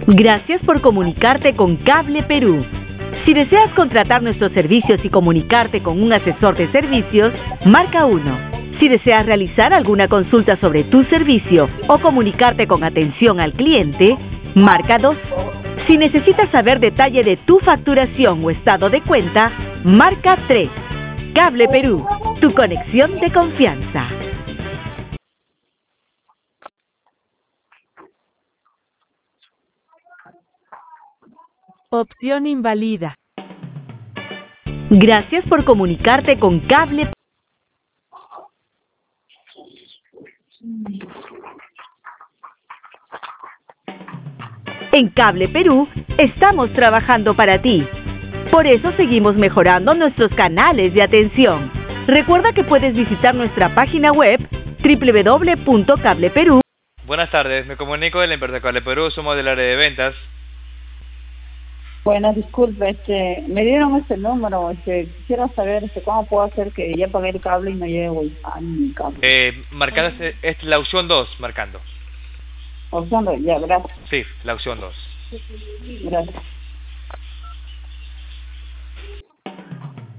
Gracias por comunicarte con Cable Perú. Si deseas contratar nuestros servicios y comunicarte con un asesor de servicios, marca 1. Si deseas realizar alguna consulta sobre tu servicio o comunicarte con atención al cliente, marca 2. Si necesitas saber detalle de tu facturación o estado de cuenta, marca 3. Cable Perú, tu conexión de confianza. Opción invalida. Gracias por comunicarte con Cable. En Cable Perú estamos trabajando para ti. Por eso seguimos mejorando nuestros canales de atención. Recuerda que puedes visitar nuestra página web www.cableperú. Buenas tardes, me comunico de la empresa Cable Perú, somos del área de ventas. Bueno, disculpe, me dieron este número, quisiera saber cómo puedo hacer que ya pagué el cable y no llegue Wi-Fi ni cable. Marcada es la opción 2, marcando. Opción 2, ya, gracias. Sí, la opción 2. Gracias.